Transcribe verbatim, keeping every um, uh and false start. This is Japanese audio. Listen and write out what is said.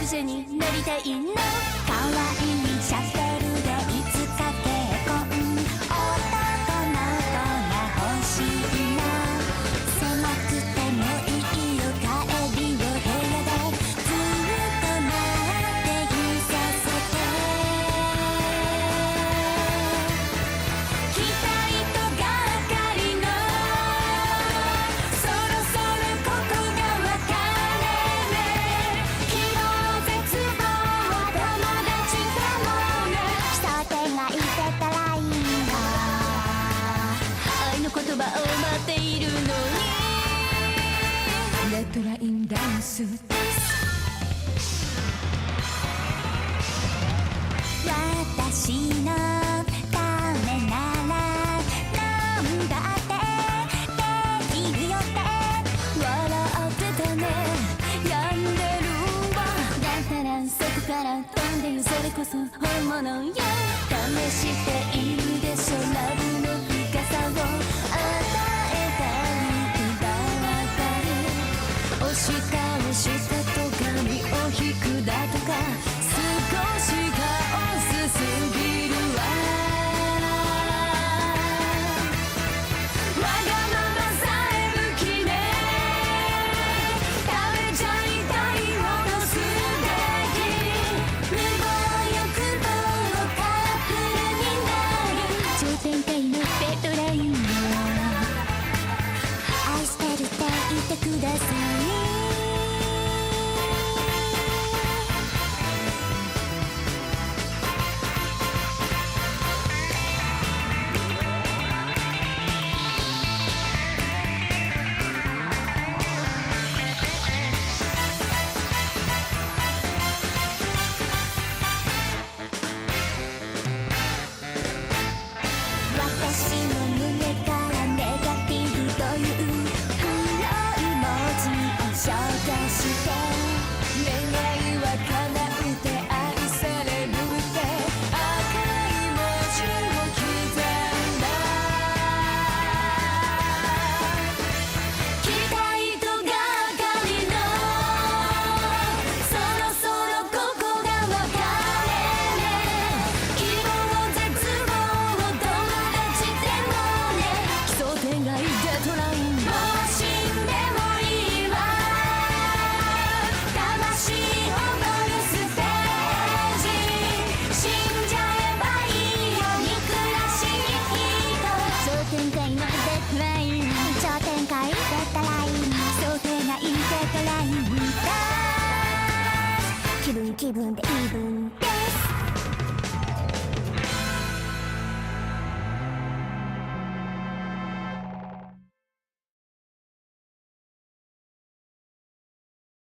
緒になりたいの。可愛いシャッフルでいつか結婚、男の子が欲しいな。狭くてもいいよ帰りを部屋でずっと待っていさせて。期待とがかりのそろそろここが分かれ目。希望絶望友達でもね。基礎点がいてたらいいな。愛の言葉を待っているのに。レッドラインダンスです。私のためならなんだってできるよって笑ってたね。病んでるわ。だったらそこから飛んでよ。それこそ本物よ。試しているでしょラブの深さを与えたりがわかる。押し倒したとか身を引くだとか少しカオスすぎるわ。わがままさえ武器ね。食べちゃいたいほど素敵。無謀欲望のカップルになる。超展開のデッドラインを愛してるって言ってください。私の胸からネガティブという黒い文字を消去して願いは叶うて愛されるって赤い文字を刻んだ。期待とがかりのそろそろここが分かれ目。希望絶望友達でもね。奇想天外デッドライン。もう死んでもいいわ。魂を踊るステージ。死んじゃえばいいよ憎らしい人。超展開のデッドライン。超展開デッドライン。奇想天外デッドラインだ。気分気分でイーブンで